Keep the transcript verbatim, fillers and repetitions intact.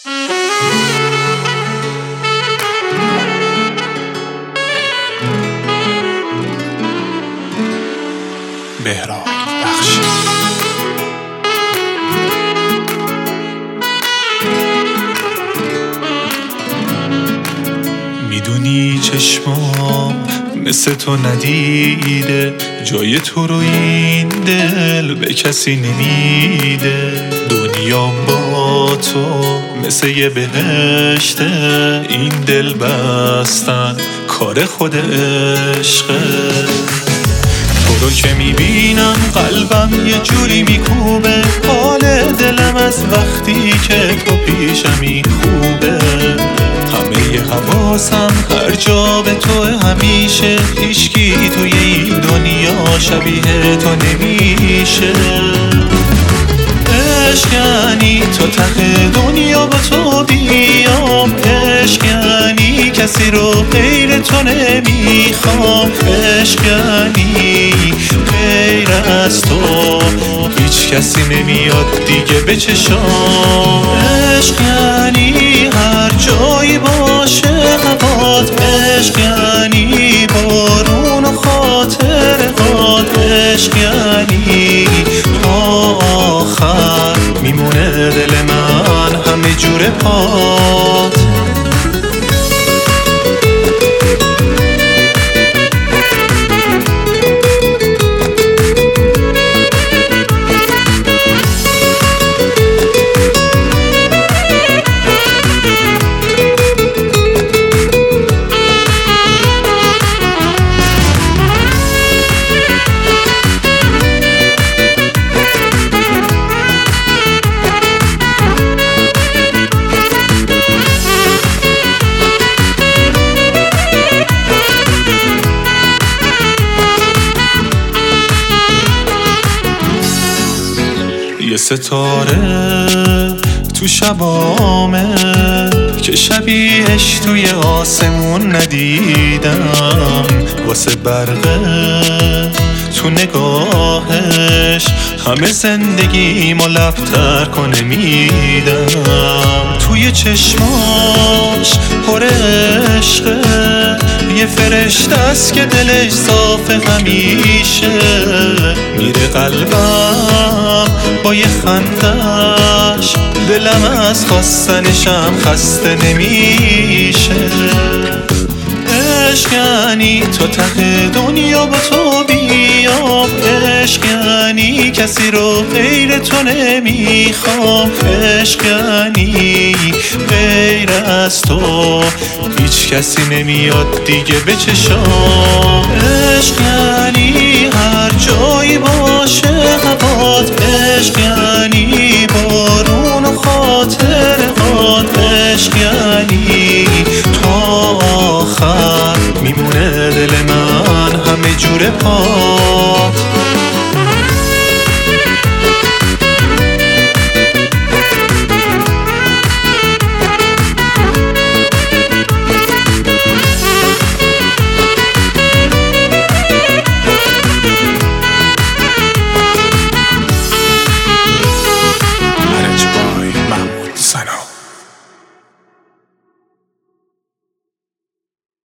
بهرام بخشی. میدونی چشمام مثل تو ندیده، جای تو رو این دل به کسی نمیده. دنیام با تو مثل یه بهشته، این دل بستن کار خود عشقه. تو رو که میبینم قلبم یه جوری میکوبه، حال دلم از وقتی که تو پیشمی خوبه. همه حواسم هر جا به تو همیشه، هیچکی توی این دنیا شبیه تو نمیشه. عشق یعنی تو ته دنیا با تو بیام، عشق یعنی کسی رو غیر تو نمیخوام، عشق یعنی غیر از تو هیچ کسی نمیاد دیگه به چشام. عشق یعنی هر جایی باشه هوات، عشق یعنی بارون و خاطرات، عشق یعنی تا آخر میمونه دل من همه جور پات. یه ستاره تو شبامه که شبیهش توی آسمون ندیدم، واسه برقه تو نگاهش همه زندگی ملفتر کنه میدم. توی چشماش پر عشقه، یه فرشته است که دلش صافه همیشه. میره قلبم با یه خندش، دلم از خواستنشم خسته نمیشه. عشق یعنی تو ته دنیا با تو بیام، عشق یعنی کسی رو غیر تو نمیخوام، عشق یعنی غیر از تو هیچ کسی نمیاد دیگه به چشام. عشق یعنی هر جایی باشه